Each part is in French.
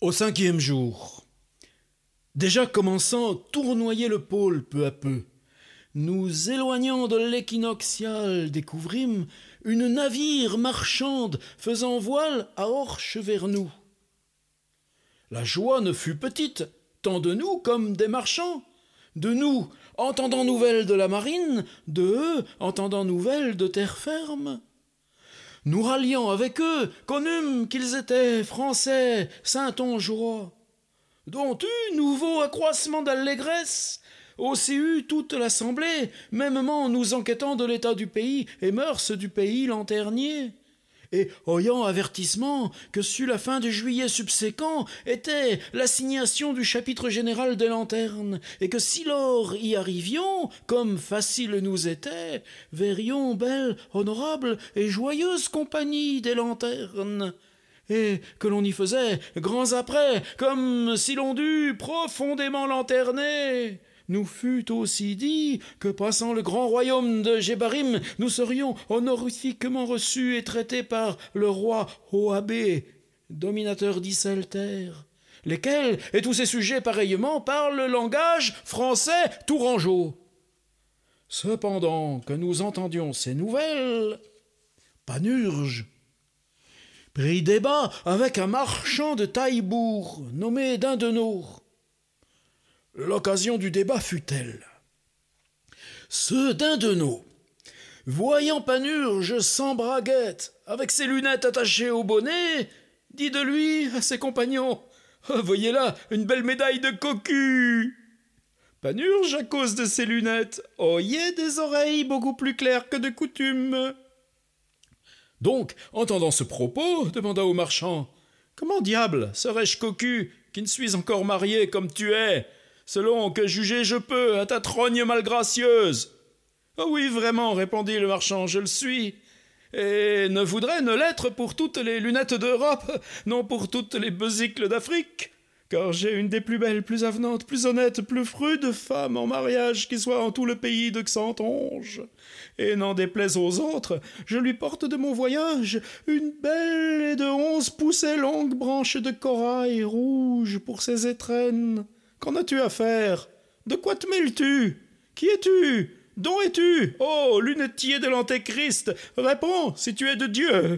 Au 5e jour, déjà commençant tournoyer le pôle peu à peu, nous éloignant de l'équinoxial découvrîmes une navire marchande faisant voile à Orche vers nous. La joie ne fut petite, tant de nous comme des marchands, de nous entendant nouvelles de la marine, de eux entendant nouvelles de terre ferme. Nous ralliant avec eux, connûmes qu'ils étaient français, Saintongeois, dont eut nouveau accroissement d'allégresse, aussi eut toute l'assemblée, mêmement nous enquêtant de l'état du pays et mœurs du pays lanternier. Et ayant avertissement que sus la fin du juillet subséquent était l'assignation du chapitre général des lanternes, et que si lors y arrivions, comme facile nous était, verrions belle, honorable et joyeuse compagnie des lanternes, et que l'on y faisait grands après, comme si l'on dût profondément lanterner. Nous fût aussi dit que, passant le grand royaume de Gébarim, nous serions honorifiquement reçus et traités par le roi Hoabé, dominateur d'Isselter, lesquels, et tous ces sujets pareillement, parlent le langage français tourangeau. Cependant que nous entendions ces nouvelles, Panurge prit débat avec un marchand de Taillebourg, nommé Dindenot. L'occasion du débat fut telle. Ce Dindenot, voyant Panurge sans braguette, avec ses lunettes attachées au bonnet, dit de lui à ses compagnons « Voyez là une belle médaille de cocu !» Panurge, à cause de ses lunettes, oyait des oreilles beaucoup plus claires que de coutume. Donc, entendant ce propos, demanda au marchand « Comment diable serais-je cocu, qui ne suis encore marié comme tu es, selon que juger je peux à ta trogne malgracieuse ?»« Oh oui, vraiment, répondit le marchand, je le suis, et ne voudrais ne l'être pour toutes les lunettes d'Europe, non pour toutes les besicles d'Afrique, car j'ai une des plus belles, plus avenantes, plus honnêtes, plus frudes femmes en mariage qui soit en tout le pays de Xantonge. Et n'en déplaise aux autres, je lui porte de mon voyage une belle et de 11 poussées longue branche de corail rouge pour ses étrennes. Qu'en as-tu à faire? De quoi te mêles-tu? Qui es-tu? Dont es-tu? Oh, lunetier de l'Antéchrist, réponds si tu es de Dieu.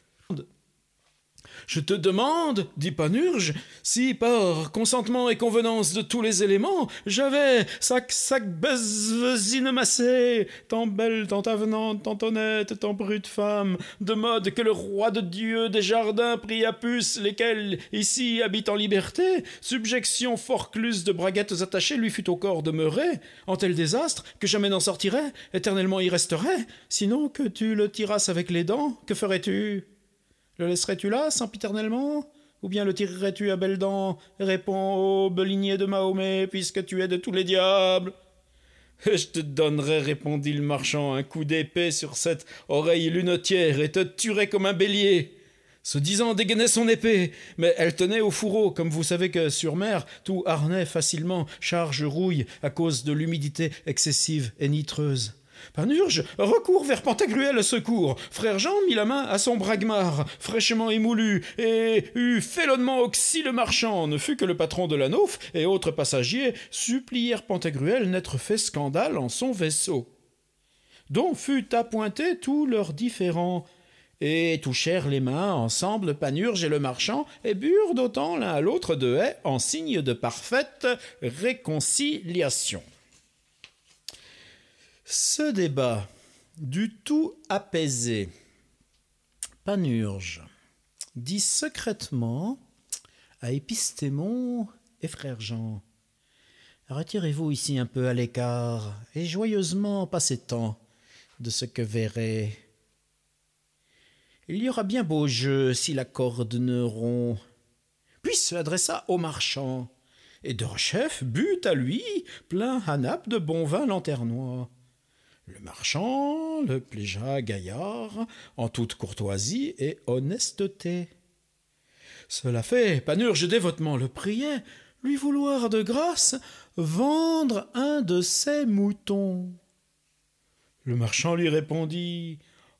Je te demande, dit Panurge, si par consentement et convenance de tous les éléments, j'avais sac bezvezine massée, tant belle, tant avenante, tant honnête, tant brute femme, de mode que le roi de Dieu des jardins prit à puce, lesquels ici habitent en liberté, subjection forcluse de braguettes attachées lui fut au corps demeurée, en tel désastre que jamais n'en sortirait, éternellement y resterait, sinon que tu le tirasses avec les dents, que ferais-tu? Le laisserais-tu là, sempiternellement? Ou bien le tirerais-tu à belles dents? Réponds, ô belinier de Mahomet, puisque tu es de tous les diables. Je te donnerais, répondit le marchand, un coup d'épée sur cette oreille lunetière et te tuerais comme un bélier. Ce disant dégainait son épée, mais elle tenait au fourreau, comme vous savez que sur mer, tout harnais facilement charge rouille à cause de l'humidité excessive et nitreuse. Panurge recourt vers Pantagruel à secours. Frère Jean mit la main à son bragmar, fraîchement émoulu, et eut félonnement oxy le marchand. Ne fut que le patron de la nauf et autres passagers supplièrent Pantagruel n'être fait scandale en son vaisseau, dont fut appointé tous leurs différends, et touchèrent les mains ensemble Panurge et le marchand, et burent d'autant l'un à l'autre de haie en signe de parfaite réconciliation. Ce débat du tout apaisé, Panurge dit secrètement à Épistémon et frère Jean: retirez-vous ici un peu à l'écart et joyeusement passez temps de ce que verrez. Il y aura bien beau jeu si la corde ne rompt. Puis se adressa au marchand, et Derechef but à lui plein à nappe de bon vin lanternois. Le marchand le plégia gaillard en toute courtoisie et honnêteté. Cela fait, Panurge dévotement le priait, lui vouloir de grâce vendre un de ses moutons. Le marchand lui répondit: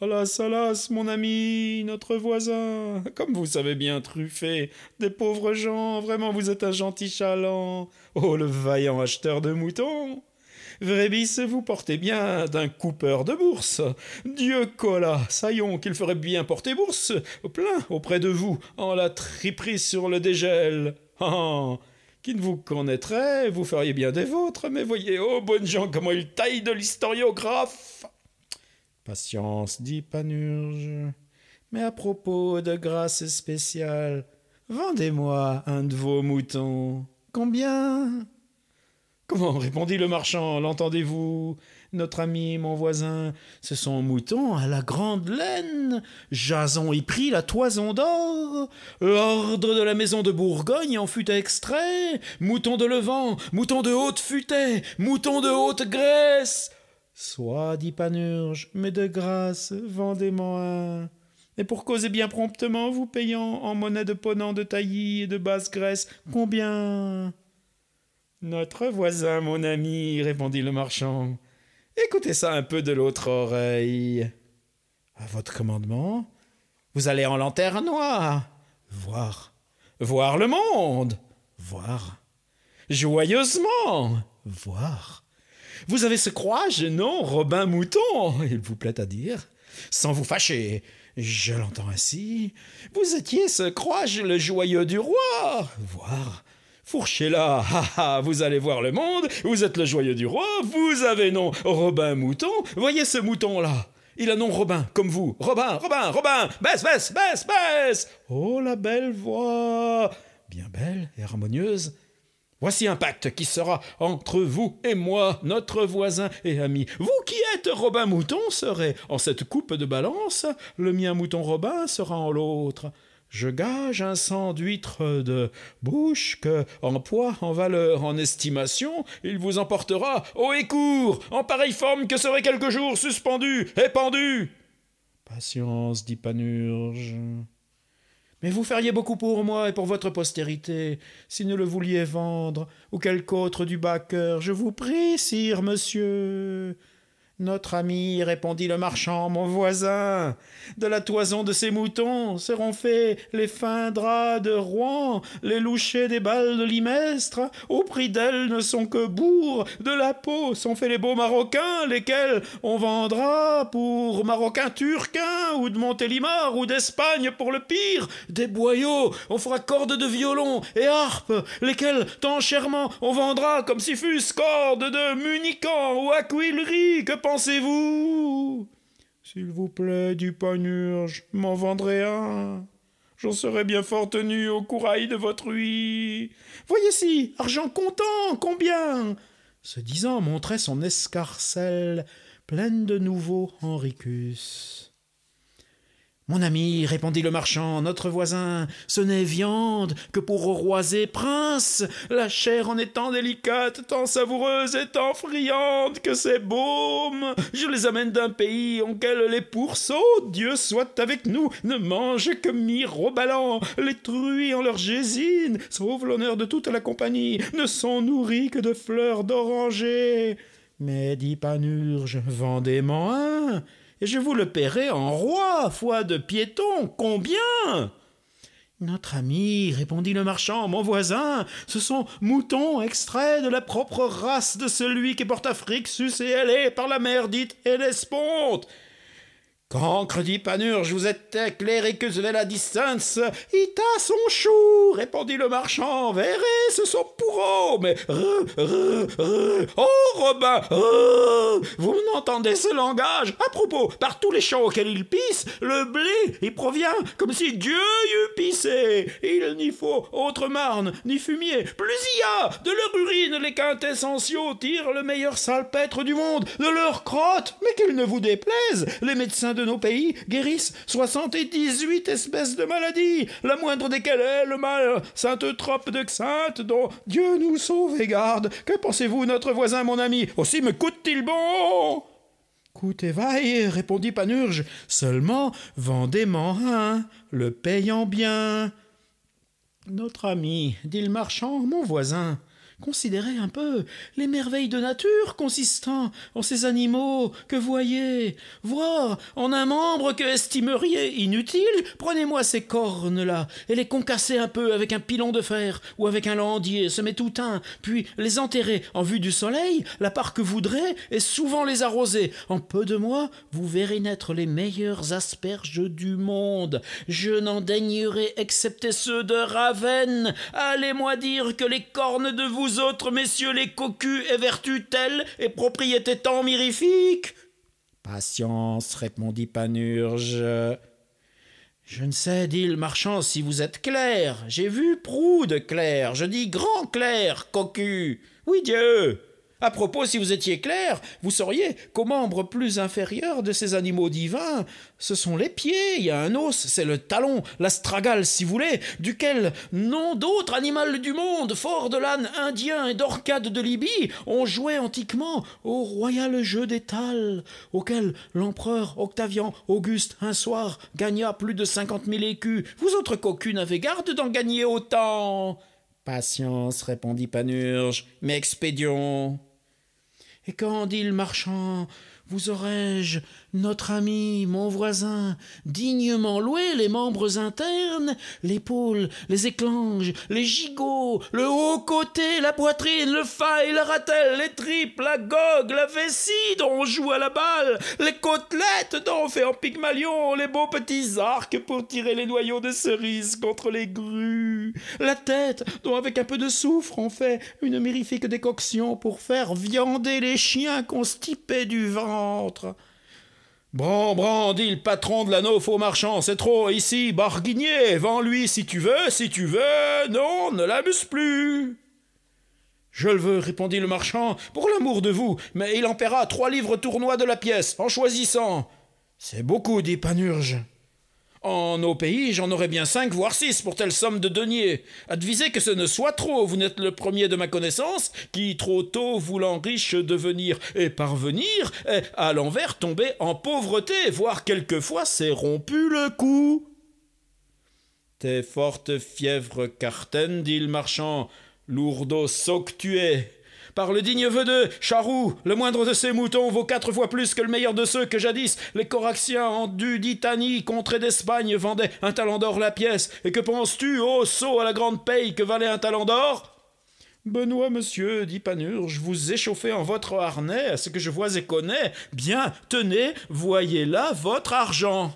Alas, mon ami, notre voisin, comme vous savez bien truffer des pauvres gens, vraiment vous êtes un gentil chaland. Oh, le vaillant acheteur de moutons! Vrébis, vous portez bien d'un coupeur de bourse. Dieu colla, saillons qu'il ferait bien porter bourse, plein auprès de vous, en la triperie sur le dégel. Ah, qui ne vous connaîtrait, vous feriez bien des vôtres, mais voyez, oh, bonnes gens, comment il taille de l'historiographe. Patience, dit Panurge, mais à propos de grâce spéciale, vendez-moi un de vos moutons. Combien? Comment, répondit le marchand, l'entendez-vous? Notre ami, mon voisin, ce sont moutons à la grande laine. Jason y prit la toison d'or. L'ordre de la maison de Bourgogne en fut extrait. Moutons de Levant, moutons de haute futaie, moutons de haute graisse. Soit, dit Panurge, mais de grâce, vendez-moi un. Et pour causer bien promptement, vous payant en monnaie de Ponant, de Tailly et de Basse-Grèce, combien? Notre voisin, mon ami, répondit le marchand. Écoutez ça un peu de l'autre oreille. À votre commandement? Vous allez en Lanternois. Voir. Voir le monde. Voir. Joyeusement. Voir. Vous avez ce croix-je, non, Robin Mouton, il vous plaît à dire, sans vous fâcher, je l'entends ainsi. Vous étiez ce croix-je, le joyeux du roi. Voir. Fourchez-là, vous allez voir le monde, vous êtes le joyeux du roi, vous avez nom Robin Mouton, voyez ce mouton-là. Il a nom Robin, comme vous. Robin, baisse. Oh, la belle voix, bien belle et harmonieuse. Voici un pacte qui sera entre vous et moi, notre voisin et ami. Vous qui êtes Robin Mouton serez en cette coupe de balance, le mien Mouton Robin sera en l'autre. Je gage un sang d'huître de bouche que, en poids, en valeur, en estimation, il vous emportera haut et court, en pareille forme que serait quelque jour suspendu et pendu. Patience, dit Panurge. Mais vous feriez beaucoup pour moi et pour votre postérité, si ne le vouliez vendre, ou quelque autre du bas cœur, je vous prie, sire, monsieur. Notre ami, répondit le marchand, mon voisin, de la toison de ces moutons seront faits les fins draps de Rouen, les louchers des balles de Limestre, au prix d'elles ne sont que bourgs, de la peau sont faits les beaux marocains, lesquels on vendra pour marocains turquins, ou de Montélimar, ou d'Espagne pour le pire, des boyaux, on fera cordes de violon et harpes, lesquels tant chèrement on vendra comme si fussent cordes de munican ou aquillerie, que pensez-vous? S'il vous plaît, dit Panurge, m'en vendrez un. J'en serais bien fort tenu au courail de votre ouïe. Voyez-ci, argent comptant, combien? Ce disant, montrait son escarcelle pleine de nouveaux henricus. Mon ami, répondit le marchand, notre voisin, ce n'est viande que pour rois et princes. La chair en étant délicate, tant savoureuse et tant friande que c'est baume. Je les amène d'un pays auquel les pourceaux, Dieu soit avec nous, ne mangent que mirobalans. Les truies en leur gésine, sauf l'honneur de toute la compagnie, ne sont nourris que de fleurs d'oranger. Mais, dit Panurge, vendez-m'en un, et je vous le paierai en roi, foi de piéton, combien? Notre ami, répondit le marchand, mon voisin, ce sont moutons extraits de la propre race de celui qui porte Afrique sus et ailée par la mer dite Hellesponte. Cancre, dit Panurge, vous êtes éclairé que de la distance. Ita son chou, répondit le marchand, verrez, ce sont pour eux, mais oh, Robin, vous n'entendez ce langage? À propos, par tous les champs auxquels il pisse, le blé y provient comme si Dieu y eût pissé. Il n'y faut autre marne, ni fumier, plus il y a, de leur urine les quintessentiaux tirent le meilleur salpêtre du monde, de leur crotte, mais qu'il ne vous déplaise, les médecins de nos pays guérissent 78 espèces de maladies, la moindre desquelles est le mal sainte-trope de Xanthe, dont Dieu nous sauve et garde. Que pensez-vous, notre voisin, mon ami? Aussi me coûte-t-il bon? Coûte et vaille, répondit Panurge, seulement vendez-m'en un, le payant bien. Notre ami, dit le marchand, mon voisin, Considérez un peu les merveilles de nature consistant en ces animaux que voyez. Voir en un membre que estimeriez inutile, prenez-moi ces cornes-là et les concassez un peu avec un pilon de fer ou avec un landier, semez tout un, puis les enterrez en vue du soleil, la part que voudrez, et souvent les arroser. En peu de mois, vous verrez naître les meilleures asperges du monde. Je n'en daignerai excepter ceux de Ravenne. Allez-moi dire que les cornes de vous autres, messieurs les cocus, est vertu telle et propriété tant mirifique. Patience, répondit Panurge. Je ne sais, dit le marchand, si vous êtes clair. J'ai vu prou de clair, je dis grand clair, cocu. Oui, Dieu. À propos, si vous étiez clair, vous sauriez qu'au membre plus inférieur de ces animaux divins, ce sont les pieds, il y a un os, c'est le talon, l'astragale si vous voulez, duquel nom d'autre animal du monde, fort de l'âne indien et d'Orcade de Libye, on jouait antiquement au royal jeu d'étal, auquel l'empereur Octavian Auguste un soir gagna plus de 50 000 écus. Vous autres cocus n'avez garde d'en gagner autant. Patience, répondit Panurge, mais expédions. Et quand, dit le marchand, vous aurais-je, notre ami, mon voisin, dignement loué les membres internes, l'épaule, les éclanges, les gigots, le haut côté, la poitrine, le faille, la ratelle, les tripes, la gogue, la vessie dont on joue à la balle, les côtelettes dont on fait en Pygmalion, les beaux petits arcs pour tirer les noyaux de cerises contre les grues, la tête dont avec un peu de soufre on fait une mirifique décoction pour faire viander les chiens constipés du ventre. Bran, dit le patron de l'anneau faux marchand, c'est trop, ici, barguigné, vends-lui si tu veux, non, ne l'amuse plus. Je le veux, répondit le marchand, pour l'amour de vous, mais il en paiera 3 livres tournois de la pièce, en choisissant. C'est beaucoup, dit Panurge. En nos pays, j'en aurais bien 5, voire 6 pour telle somme de deniers. Advisez que ce ne soit trop, vous n'êtes le premier de ma connaissance qui, trop tôt, voulant riche devenir et parvenir, est à l'envers tombé en pauvreté, voire quelquefois s'est rompu le cou. Tes fortes fièvres cartaines, dit le marchand, lourdeau soc tu es. Par le digne vœu de Charroux, le moindre de ces moutons vaut 4 fois plus que le meilleur de ceux que jadis les Coraxiens en Duditanie, contrée d'Espagne, vendaient 1 talent d'or la pièce. Et que penses-tu, ô sot à la grande paye, que valait 1 talent d'or? Benoît, monsieur, dit Panurge, vous échauffez en votre harnais à ce que je vois et connais. Bien, tenez, voyez là votre argent.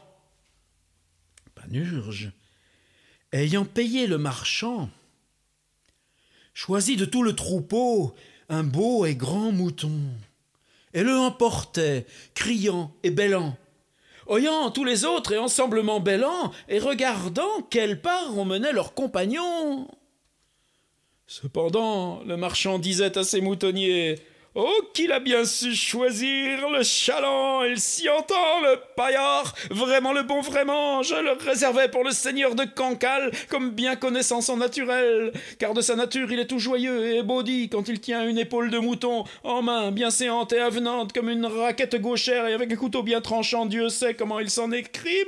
Panurge, ayant payé le marchand, choisit de tout le troupeau un beau et grand mouton, et le emportait, criant et bêlant, oyant tous les autres et ensemblement bêlant, et regardant quelle part on menait leurs compagnons. Cependant, le marchand disait à ses moutonniers, « Oh, qu'il a bien su choisir le chaland, il s'y entend, le paillard, vraiment le bon vraiment, je le réservais pour le seigneur de Cancale, comme bien connaissant son naturel, car de sa nature il est tout joyeux et baudi quand il tient une épaule de mouton en main, bien séante et avenante comme une raquette gauchère et avec un couteau bien tranchant, Dieu sait comment il s'en écrime. »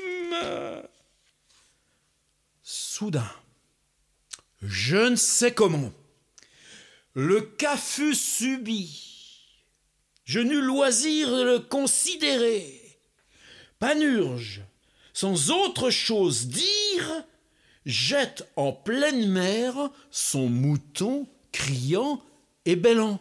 Soudain, je ne sais comment, le cas fut subit. Je n'eus loisir de le considérer. Panurge, sans autre chose dire, jette en pleine mer son mouton criant et bêlant.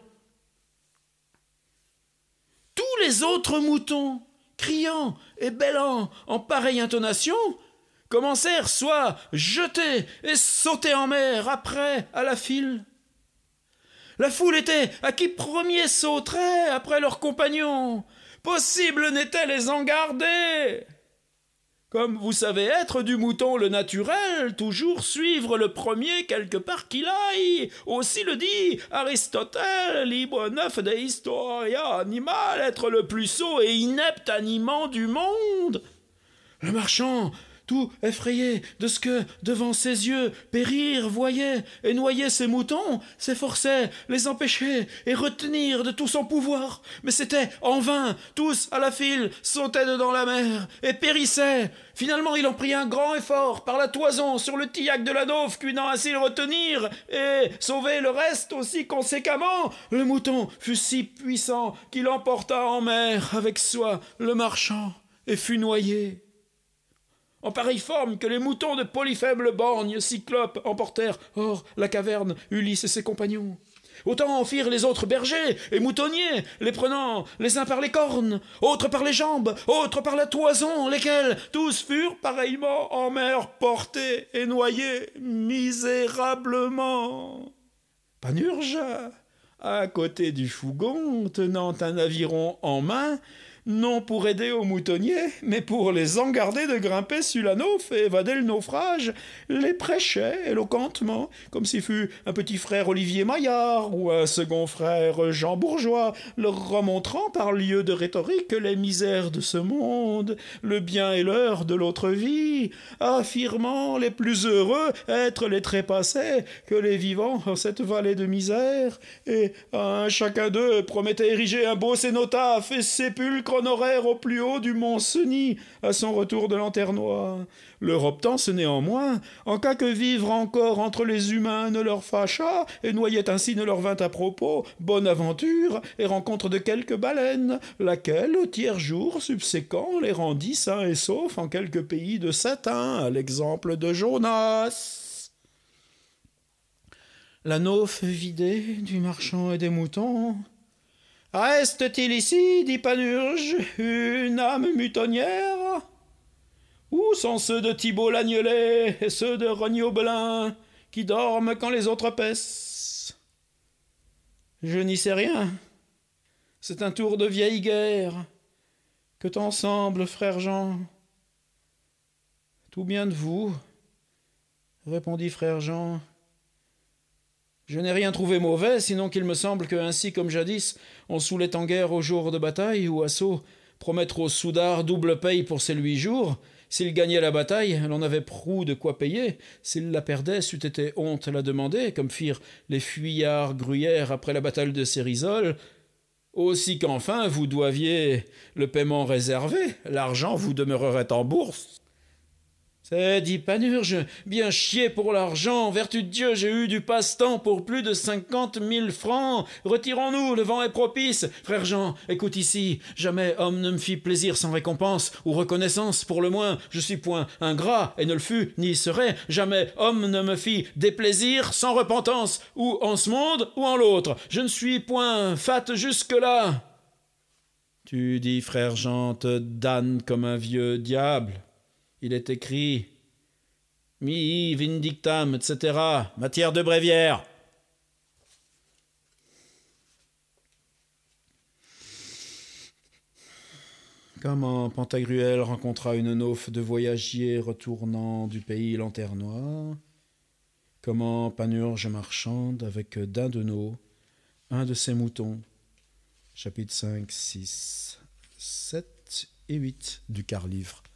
Tous les autres moutons, criant et bêlant en pareille intonation, commencèrent soit jeter et sauter en mer après à la file. La foule était à qui premier sauterait après leurs compagnons. Possible n'était les en garder. Comme vous savez être du mouton le naturel, toujours suivre le premier quelque part qu'il aille. Aussi le dit Aristote, livre 9 de Historia Animal, être le plus sot et inepte animal du monde. Le marchand, tout effrayé de ce que, devant ses yeux, périr voyait, et noyer ses moutons, s'efforçait, les empêcher, et retenir de tout son pouvoir. Mais c'était en vain, tous à la file sautaient dedans la mer, et périssaient. Finalement, il en prit un grand effort, par la toison, sur le tillac de la Nauve, cuinant ainsi le retenir, et sauver le reste aussi conséquemment. Le mouton fut si puissant qu'il emporta en mer avec soi le marchand, et fut noyé. En pareille forme que les moutons de Polyphème le borgne, Cyclope, emportèrent hors la caverne Ulysse et ses compagnons. Autant en firent les autres bergers et moutonniers, les prenant les uns par les cornes, autres par les jambes, autres par la toison, lesquels tous furent pareillement en mer portés et noyés misérablement. Panurge, à côté du Fougon, tenant un aviron en main, non pour aider aux moutonniers, mais pour les en garder de grimper sur la Nauve et évader le naufrage, les prêchait éloquentement, comme s'il fût un petit frère Olivier Maillard ou un second frère Jean Bourgeois, leur remontrant par lieu de rhétorique les misères de ce monde, le bien et l'heure de l'autre vie, affirmant les plus heureux être les trépassés que les vivants en cette vallée de misère, et à un chacun d'eux promettait ériger un beau cénotaphe et sépulcre honoraire au plus haut du mont Cenis à son retour de Lanternois. Leur obtance néanmoins, en cas que vivre encore entre les humains ne leur fâchât, et noyait ainsi ne leur vint à propos, bonne aventure et rencontre de quelques baleines, laquelle, au tiers jour subséquent, les rendit sains et saufs en quelques pays de satin, à l'exemple de Jonas. La Nauve vidée du marchand et des moutons. Reste-t-il ici, dit Panurge, une âme moutonnière? Où sont ceux de Thibault l'Agnelet et ceux de Regnault-Belin qui dorment quand les autres paissent? Je n'y sais rien. C'est un tour de vieille guerre. Que t'en semble, frère Jean? Tout bien de vous, répondit frère Jean. Je n'ai rien trouvé mauvais, sinon qu'il me semble que, ainsi comme jadis, on saoulait en guerre au jour de bataille ou assaut, promettre au soudard double paye pour ces 8 jours. S'il gagnait la bataille, l'on avait prou de quoi payer. S'il la perdait, c'eût été honte la demander, comme firent les fuyards Gruyère après la bataille de Cérisole. Aussi qu'enfin vous doiviez le paiement réservé, l'argent vous demeurerait en bourse. C'est, dit Panurge, bien chier pour l'argent, vertu de Dieu, j'ai eu du passe-temps pour plus de 50 000 francs. Retirons-nous, le vent est propice. Frère Jean, écoute ici, jamais homme ne me fit plaisir sans récompense ou reconnaissance, pour le moins, je suis point ingrat, et ne le fus, ni serai. Jamais homme ne me fit déplaisir sans repentance, ou en ce monde, ou en l'autre. Je ne suis point fat jusque-là. Tu dis, frère Jean, te damne comme un vieux diable. Il est écrit « Mi vindictam, etc. » matière de bréviaire. Comment Pantagruel rencontra une Nauve de voyagiers retournant du pays Lanternois. Comment Panurge marchande avec Dindonneau, un de ses moutons. Chapitres 5, 6, 7 et 8 du quart livre.